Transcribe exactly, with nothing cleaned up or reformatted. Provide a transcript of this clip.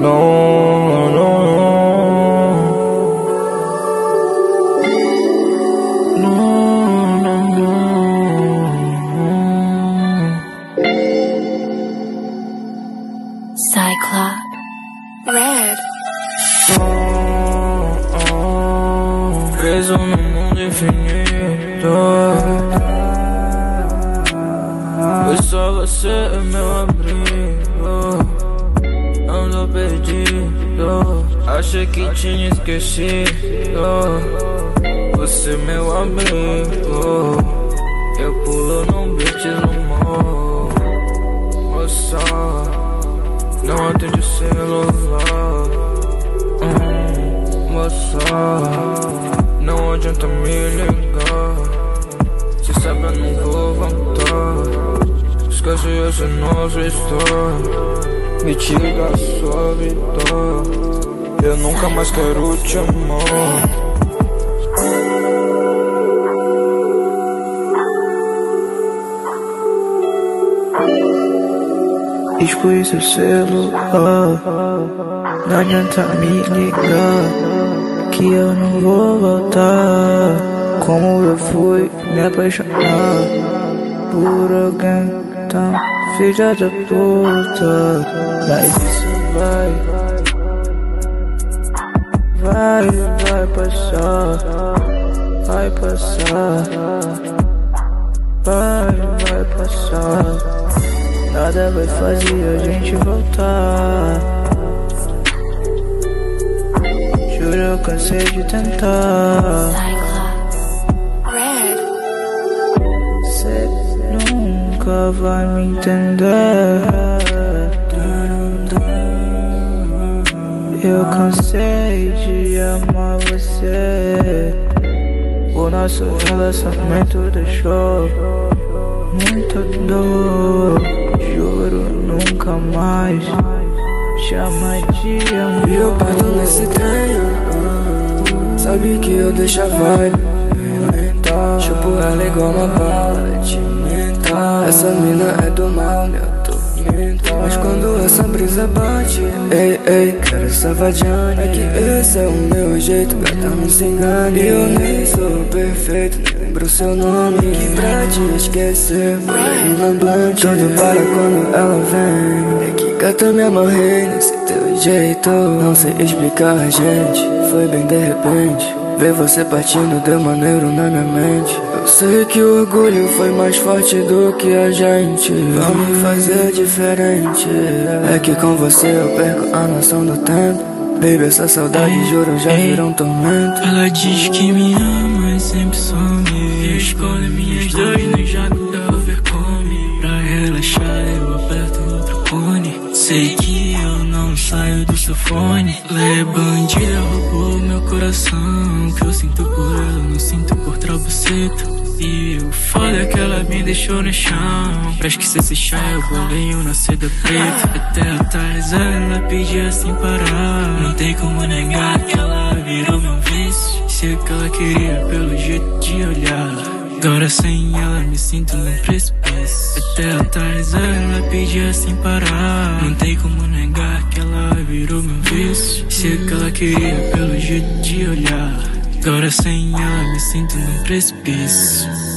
não, não, não, não, não. Cyclops Red. Oh, oh, preso no mundo infinito. Foi só você, meu abrigo. Ando perdido, achei que tinha esquecido. Você, meu amigo. Eu pulo num beat no morro. Moça, não atende o celular. hum, Moça, não adianta me ligar. Cê sabe eu não vou voltar. Esquece essa nossa história. Me tira da sua vida. Eu nunca mais quero te amar. Exclui seu celular. Não adianta me ligar, que eu não vou voltar. Como eu fui me apaixonar por alguém tão filha da puta. Mas isso vai, vai, vai passar, vai passar, vai, vai passar. Nada vai fazer a gente voltar. Juro, eu cansei de tentar. Red. Cê nunca vai me entender. Eu cansei de amar você. O nosso relacionamento deixou muita dor. Juro, nunca mais chama de amor. E eu parto nesse trem, uh, sabe que eu deixo a vibe mental. Chupo ela igual uma bala de mental. Essa mina é do mal, meu tormento. Mas quando essa brisa bate, ei, ei, quero essa vadiana. É que esse é o meu jeito, gata, não se engane. E eu nem sou perfeito, nem lembro seu nome. Que pra te esquecer, foi aí na blunt. Tudo para quando ela vem. É que gata, me amarrei nesse teu jeito. Não sei explicar, gente, foi bem de repente. Ver você partindo deu maneiro na minha mente. Eu sei que o orgulho foi mais forte do que a gente. Vamos fazer diferente. É que com você eu perco a noção do tempo. Baby, essa saudade, juro, já virou um tormento. Ela diz que me ama e sempre some. Escolhe minhas dores no jaco da overcome. Pra relaxar eu aperto outro fone. Sei que eu não saio do seu fone. Ela é bandida, roubou meu coração. O que eu sinto por ela, eu não sinto por trapaceta. E o foda é que ela me deixou no chão. Pra esquecer esse chá, eu bolei um na seda preta. Até atrás ela pedia sem parar. Não tem como negar que ela virou meu vício. Sei que ela queria pelo jeito de olhar. Agora sem ela me sinto num precipício. Até atrás ela pedia sem parar. Não tem como negar que ela virou meu vício. Sei que ela queria pelo jeito de olhar. Agora sem ela me sinto num precipício.